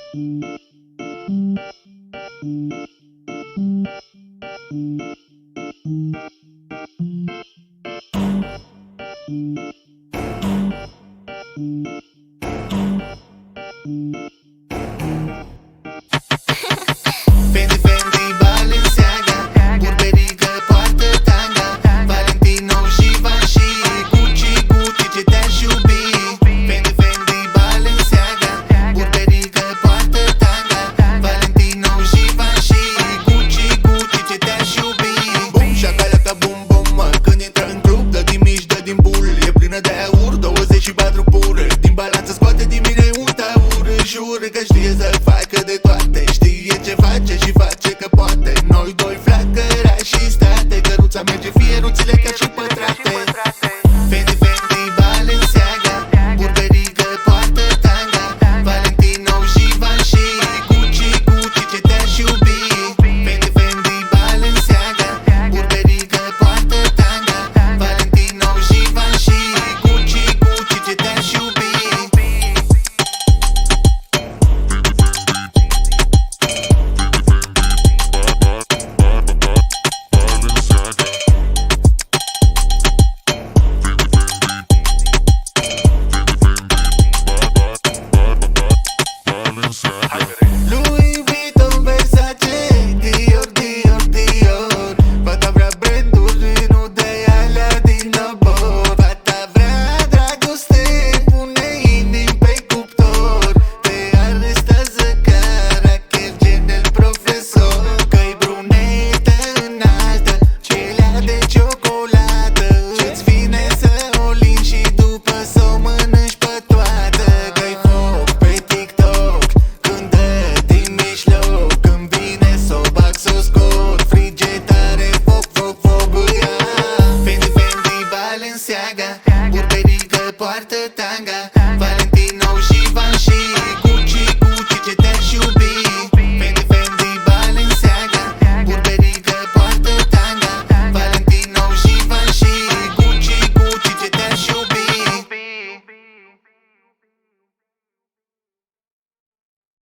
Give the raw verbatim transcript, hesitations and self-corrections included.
Fendi, Fendi, Balenciaga, Burberry că poartă tanga, Valentino, Givenchy, Gucci, Gucci ce te-aș iubi. Fendi, Fendi, Balenciaga, Burberry că poartă tanga, Valentino, Givenchy, Gucci, Gucci ce te-aș iubi. Bum, șacalaca, bum, bum, mă, când intră în club, dă din mici, dă din bul, e plină de aur, douăzeci și patru pură, din balanță scoate din mine un taur. Jur că știe să facă de toate, știe ce face și face că poate. Noi doi flacărași și state, căruța merge fieruțile ca și pătrate. Fendi, Fendi, Balenciaga, Burberry că poartă tanga, Valentino, Givenchy, Gucci, Gucci ce te-aș iubi. Fendi, Fendi, Balenciaga, Burberry că poartă tanga, Valentino, Givenchy, Gucci, Gucci ce te-aș iubi. Louis Vuitton, Versace, Dior, Dior, Dior. Fata vrea branduri, nu de alea din năbor. Fata vrea dragoste, pune inimi pe cuptor. Te arestează ca Rachel el profesor. Că-i brunetă înaltă, celea de ciocolată, ce-ți vine să o lingi și după să o mănânci pe toată. Că-i foc pe TikTok când dă din mijloc, când vine s-o bag s-o scot, frige tare, foc, foc, foc, ea. Fendi, Fendi, Balenciaga, Burberry că poartă tanga.